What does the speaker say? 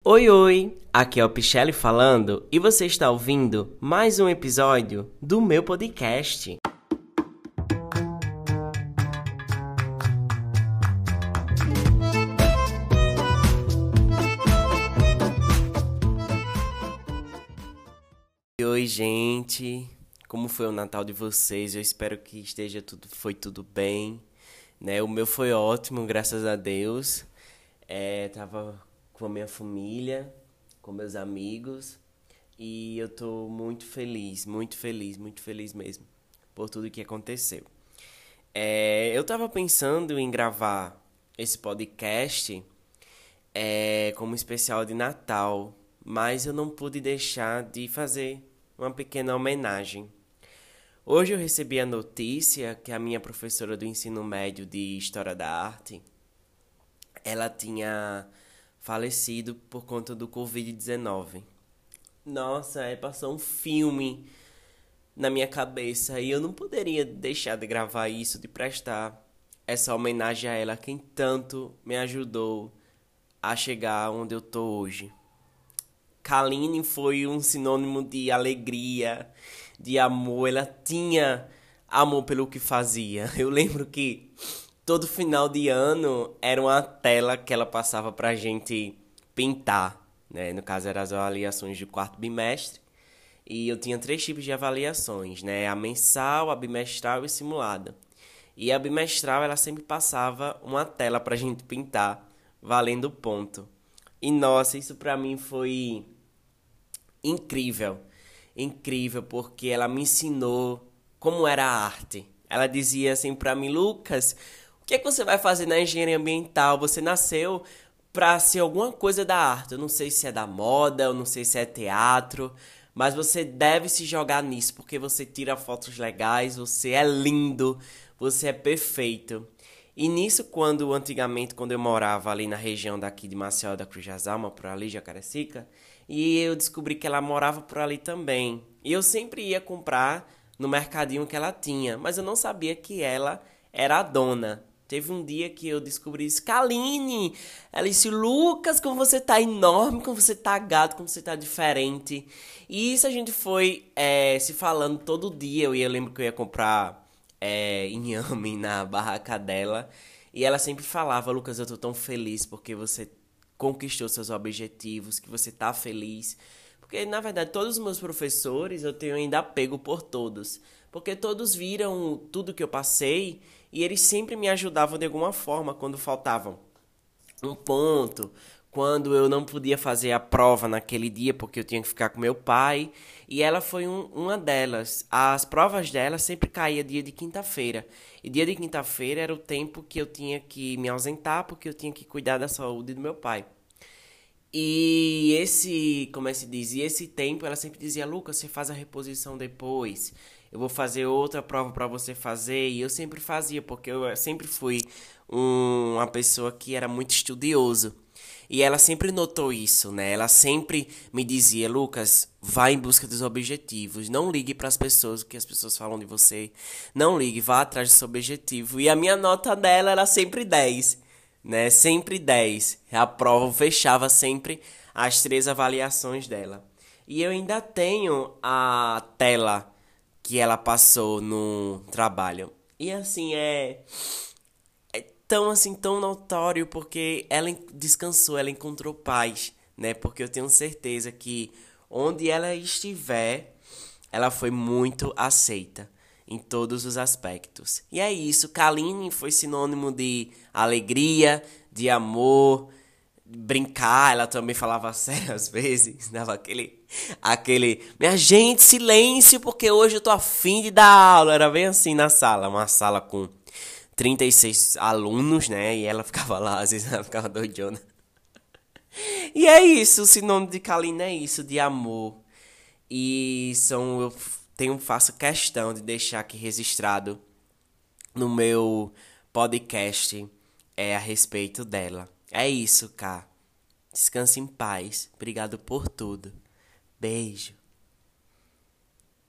Oi, oi! Aqui é o Pichelli falando e você está ouvindo mais um episódio do meu podcast. Oi, gente! Como foi o Natal de vocês? Eu espero que foi tudo bem, né? O meu foi ótimo, graças a Deus. Tava com a minha família, com meus amigos e eu tô muito feliz, muito feliz, muito feliz mesmo por tudo que aconteceu. Eu tava pensando em gravar esse podcast como especial de Natal, mas eu não pude deixar de fazer uma pequena homenagem. Hoje eu recebi a notícia que a minha professora do ensino médio de História da Arte, ela tinha falecido por conta do Covid-19. Nossa, passou um filme na minha cabeça e eu não poderia deixar de gravar isso, de prestar essa homenagem a ela, quem tanto me ajudou a chegar onde eu tô hoje. Kaline foi um sinônimo de alegria, de amor. Ela tinha amor pelo que fazia. Eu lembro que todo final de ano era uma tela que ela passava pra gente pintar, né? No caso, eram as avaliações do quarto bimestre. E eu tinha 3 tipos de avaliações, né? A mensal, a bimestral e simulada. E a bimestral, ela sempre passava uma tela pra gente pintar, valendo ponto. E nossa, isso pra mim foi incrível. Incrível, porque ela me ensinou como era a arte. Ela dizia assim pra mim: Lucas, o que é que você vai fazer na engenharia ambiental? Você nasceu pra ser alguma coisa da arte. Eu não sei se é da moda, eu não sei se é teatro, mas você deve se jogar nisso, porque você tira fotos legais, você é lindo, você é perfeito. E nisso, antigamente, quando eu morava ali na região daqui de Maceió da Cruz das Almas, por ali, Jacarecica, e eu descobri que ela morava por ali também. E eu sempre ia comprar no mercadinho que ela tinha, mas eu não sabia que ela era a dona. Teve um dia que eu descobri isso: Kaline! Ela disse: Lucas, como você tá enorme, como você tá gato, como você tá diferente. E isso a gente foi se falando todo dia. Eu lembro que eu ia comprar inhame na barraca dela. E ela sempre falava: Lucas, eu tô tão feliz porque você conquistou seus objetivos, que você tá feliz. Porque, na verdade, todos os meus professores eu tenho ainda apego por todos. Porque todos viram tudo que eu passei e eles sempre me ajudavam de alguma forma quando faltavam um ponto, quando eu não podia fazer a prova naquele dia porque eu tinha que ficar com meu pai. E ela foi uma delas. As provas dela sempre caía dia de quinta-feira. E dia de quinta-feira era o tempo que eu tinha que me ausentar porque eu tinha que cuidar da saúde do meu pai. E como é que se diz? E esse tempo ela sempre dizia: Lucas, você faz a reposição depois. Eu vou fazer outra prova pra você fazer. E eu sempre fazia, porque eu sempre fui uma pessoa que era muito estudioso. E ela sempre notou isso, né? Ela sempre me dizia: Lucas, vá em busca dos objetivos. Não ligue para as pessoas, o que as pessoas falam de você. Não ligue, vá atrás do seu objetivo. E a minha nota dela era sempre 10, né? Sempre 10. A prova fechava sempre as 3 avaliações dela. E eu ainda tenho a tela que ela passou no trabalho. E assim, tão assim, tão notório, porque ela descansou, ela encontrou paz, né? Porque eu tenho certeza que onde ela estiver, ela foi muito aceita em todos os aspectos. E é isso, Kaline foi sinônimo de alegria, de amor, brincar. Ela também falava sério às vezes, dava minha gente, silêncio, porque hoje eu tô afim de dar aula. Era bem assim na sala, uma sala com 36 alunos, né? E ela ficava lá, às vezes ela ficava doidona. E é isso, o sinônimo de Kaline é isso, de amor. Faço questão de deixar aqui registrado no meu podcast a respeito dela. É isso, Cá. Descanse em paz. Obrigado por tudo. Beijo.